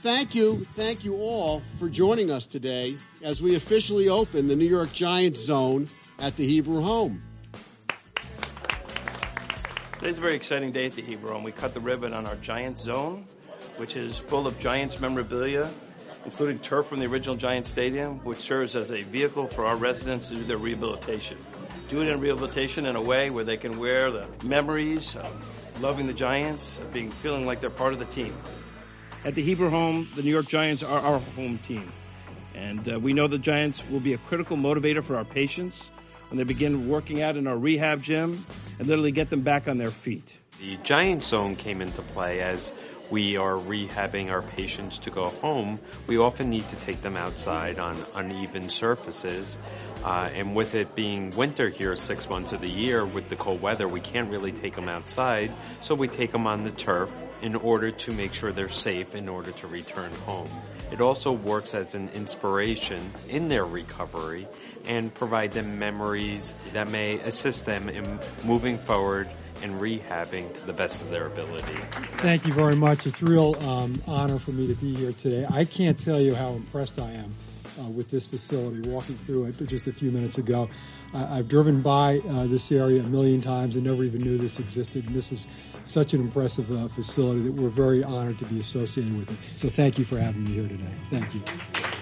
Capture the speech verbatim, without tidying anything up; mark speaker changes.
Speaker 1: thank you, thank you all for joining us today as we officially open the New York Giants zone at the Hebrew Home.
Speaker 2: Today's a very exciting day at the Hebrew Home. We cut the ribbon on our Giants zone, which is full of Giants memorabilia, including turf from the original Giants Stadium, which serves as a vehicle for our residents to do their rehabilitation. Do it in rehabilitation in a way where they can wear the memories of loving the Giants, of being feeling like they're part of the team.
Speaker 3: At the Hebrew Home, the New York Giants are our home team. And uh, we know the Giants will be a critical motivator for our patients when they begin working out in our rehab gym and literally get them back on their feet.
Speaker 4: The Giant Zone came into play as we are rehabbing our patients to go home. We often need to take them outside on uneven surfaces. Uh, and with it being winter here six months of the year, with the cold weather, we can't really take them outside. So we take them on the turf in order to make sure they're safe in order to return home. It also works as an inspiration in their recovery and provide them memories that may assist them in moving forward and rehabbing to the best of their ability.
Speaker 5: Thank you very much. It's a real um, honor for me to be here today. I can't tell you how impressed I am uh, with this facility. Walking through it just a few minutes ago, I- I've driven by uh, this area a million times and never even knew this existed. And this is such an impressive uh, facility that we're very honored to be associated with it. So thank you for having me here today. Thank you.